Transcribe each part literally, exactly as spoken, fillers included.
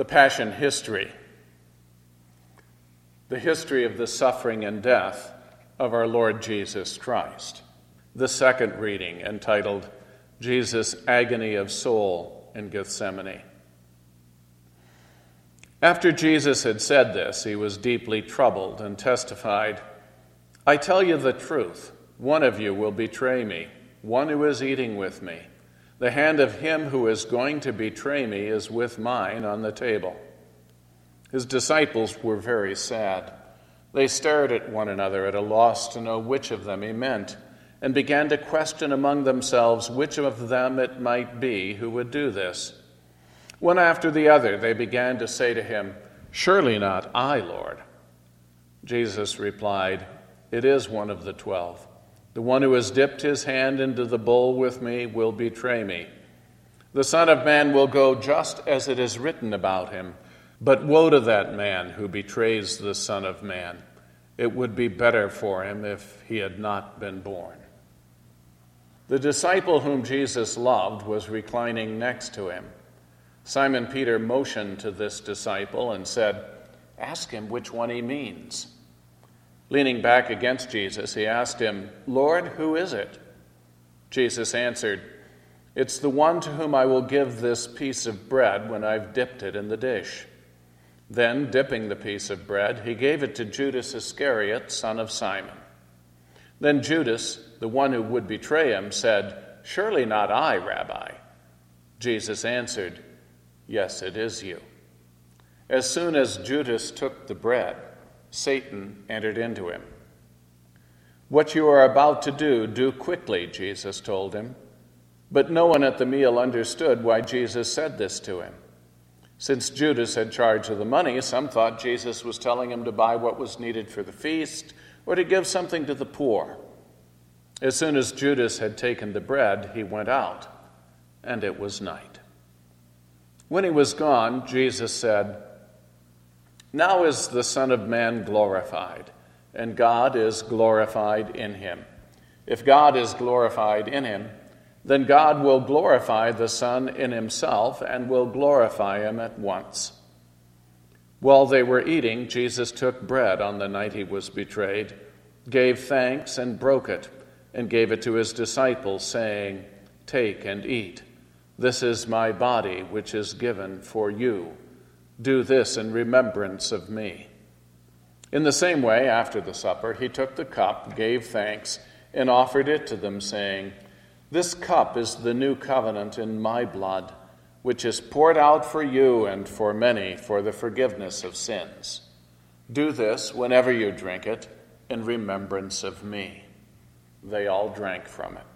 the Passion history, the history of the suffering and death of our Lord Jesus Christ. The second reading, entitled Jesus' Agony of Soul in Gethsemane. After Jesus had said this, he was deeply troubled and testified, "I tell you the truth, one of you will betray me, one who is eating with me. The hand of him who is going to betray me is with mine on the table." His disciples were very sad. They stared at one another at a loss to know which of them he meant, and began to question among themselves which of them it might be who would do this. One after the other, they began to say to him, "Surely not I, Lord." Jesus replied, "It is one of the twelve. The one who has dipped his hand into the bowl with me will betray me. The Son of Man will go just as it is written about him, but woe to that man who betrays the Son of Man. It would be better for him if he had not been born." The disciple whom Jesus loved was reclining next to him. Simon Peter motioned to this disciple and said, "Ask him which one he means." Leaning back against Jesus, he asked him, "Lord, who is it?" Jesus answered, "It's the one to whom I will give this piece of bread when I've dipped it in the dish." Then, dipping the piece of bread, he gave it to Judas Iscariot, son of Simon. Then Judas, the one who would betray him, said, "Surely not I, Rabbi." Jesus answered, "Yes, it is you." As soon as Judas took the bread, Satan entered into him. "What you are about to do, do quickly," Jesus told him. But no one at the meal understood why Jesus said this to him. Since Judas had charge of the money, some thought Jesus was telling him to buy what was needed for the feast or to give something to the poor. As soon as Judas had taken the bread, he went out, and it was night. When he was gone, Jesus said, "Now is the Son of Man glorified, and God is glorified in him. If God is glorified in him, then God will glorify the Son in himself and will glorify him at once." While they were eating, Jesus took bread on the night he was betrayed, gave thanks and broke it, and gave it to his disciples, saying, "Take and eat. This is my body, which is given for you. Do this in remembrance of me." In the same way, after the supper, he took the cup, gave thanks, and offered it to them, saying, "This cup is the new covenant in my blood, which is poured out for you and for many for the forgiveness of sins. Do this whenever you drink it in remembrance of me." They all drank from it.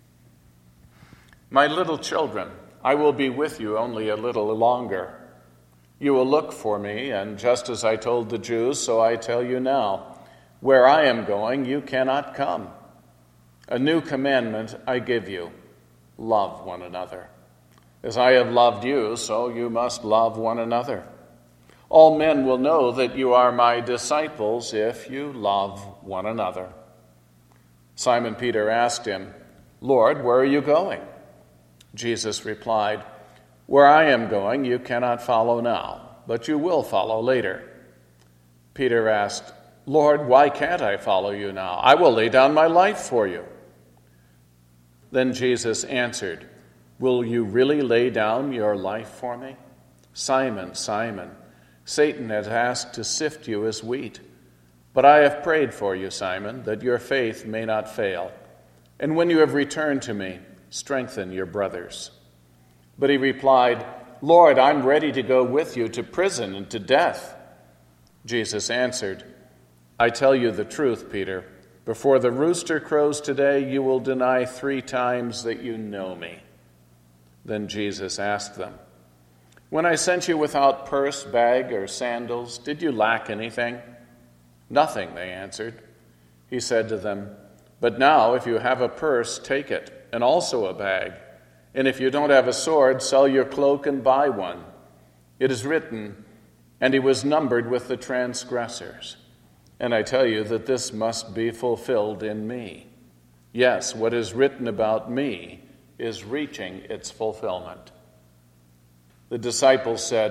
"My little children, I will be with you only a little longer. You will look for me, and just as I told the Jews, so I tell you now, where I am going, you cannot come. A new commandment I give you, love one another. As I have loved you, so you must love one another. All men will know that you are my disciples if you love one another." Simon Peter asked him, "Lord, where are you going?" Jesus replied, "Where I am going, you cannot follow now, but you will follow later." Peter asked, "Lord, why can't I follow you now? I will lay down my life for you." Then Jesus answered, "Will you really lay down your life for me? Simon, Simon, Satan has asked to sift you as wheat. But I have prayed for you, Simon, that your faith may not fail. And when you have returned to me, strengthen your brothers." But he replied, "Lord, I'm ready to go with you to prison and to death." Jesus answered, "I tell you the truth, Peter. Before the rooster crows today, you will deny three times that you know me." Then Jesus asked them, "When I sent you without purse, bag, or sandals, did you lack anything?" "Nothing," they answered. He said to them, "But now, if you have a purse, take it, and also a bag. And if you don't have a sword, sell your cloak and buy one. It is written, 'And he was numbered with the transgressors.' And I tell you that this must be fulfilled in me. Yes, what is written about me is reaching its fulfillment." The disciples said,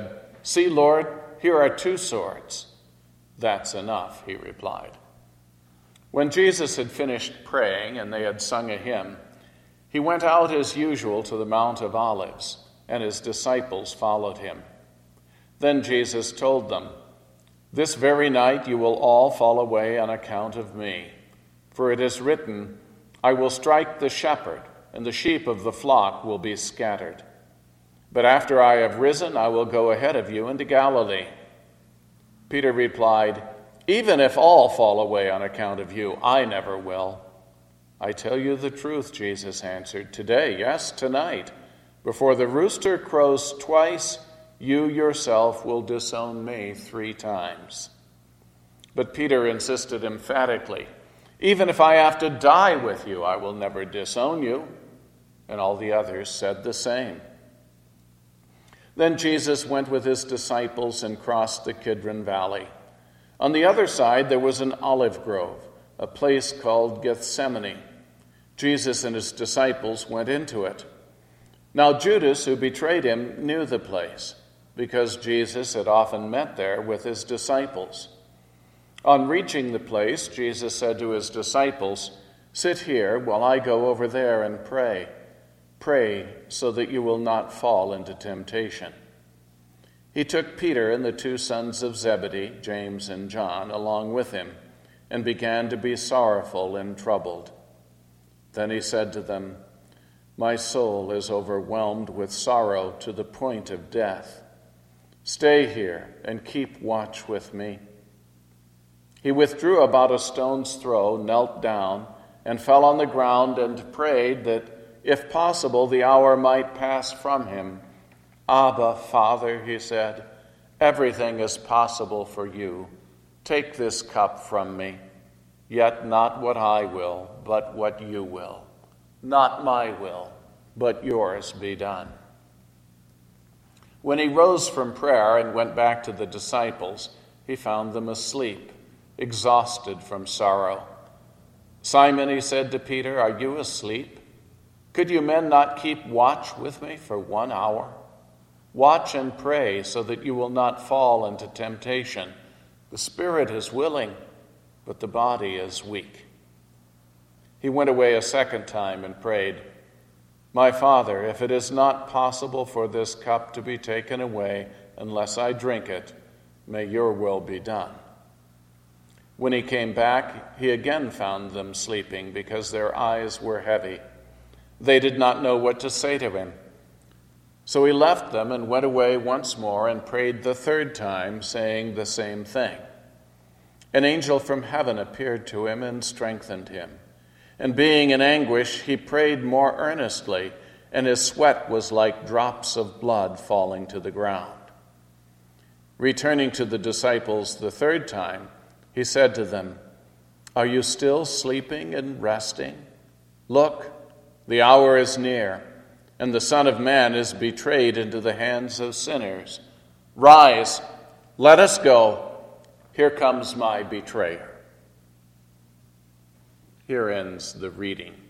"See, Lord, here are two swords." "That's enough," he replied. When Jesus had finished praying and they had sung a hymn, he went out as usual to the Mount of Olives, and his disciples followed him. Then Jesus told them, "This very night you will all fall away on account of me. For it is written, 'I will strike the shepherd, and the sheep of the flock will be scattered.' But after I have risen, I will go ahead of you into Galilee." Peter replied, "Even if all fall away on account of you, I never will." "I tell you the truth," Jesus answered, "today, yes, tonight, before the rooster crows twice, you yourself will disown me three times." But Peter insisted emphatically, "Even if I have to die with you, I will never disown you." And all the others said the same. Then Jesus went with his disciples and crossed the Kidron Valley. On the other side there was an olive grove, a place called Gethsemane. Jesus and his disciples went into it. Now Judas, who betrayed him, knew the place, because Jesus had often met there with his disciples. On reaching the place, Jesus said to his disciples, "Sit here while I go over there and pray. Pray so that you will not fall into temptation." He took Peter and the two sons of Zebedee, James and John, along with him, and began to be sorrowful and troubled. Then he said to them, "My soul is overwhelmed with sorrow to the point of death. Stay here and keep watch with me." He withdrew about a stone's throw, knelt down, and fell on the ground and prayed that, if possible, the hour might pass from him. "Abba, Father," he said, "everything is possible for you. Take this cup from me. Yet not what I will, but what you will. Not my will, but yours be done." When he rose from prayer and went back to the disciples, he found them asleep, exhausted from sorrow. "Simon," he said to Peter, "are you asleep? Could you men not keep watch with me for one hour? Watch and pray so that you will not fall into temptation. The spirit is willing, but the body is weak." He went away a second time and prayed, "My Father, if it is not possible for this cup to be taken away unless I drink it, may your will be done." When he came back, he again found them sleeping because their eyes were heavy. They did not know what to say to him. So he left them and went away once more and prayed the third time, saying the same thing. An angel from heaven appeared to him and strengthened him. And being in anguish, he prayed more earnestly, and his sweat was like drops of blood falling to the ground. Returning to the disciples the third time, he said to them, "Are you still sleeping and resting? Look, the hour is near, and the Son of Man is betrayed into the hands of sinners. Rise, let us go. Here comes my betrayer." Here ends the reading.